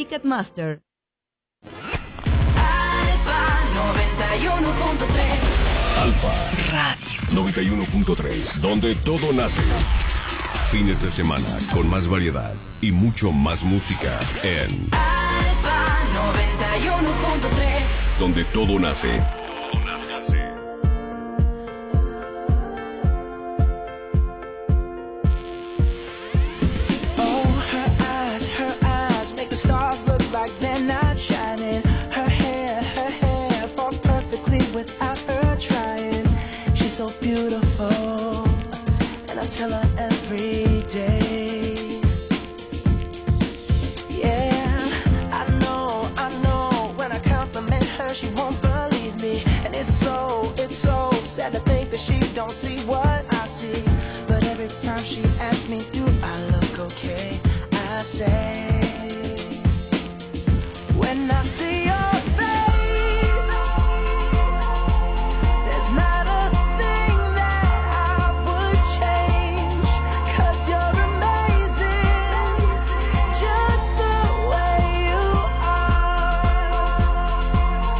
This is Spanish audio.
Ticketmaster. Alfa 91.3. Alfa Radio 91.3, donde todo nace. Fines de semana con más variedad y mucho más música en Alfa 91.3. donde todo nace.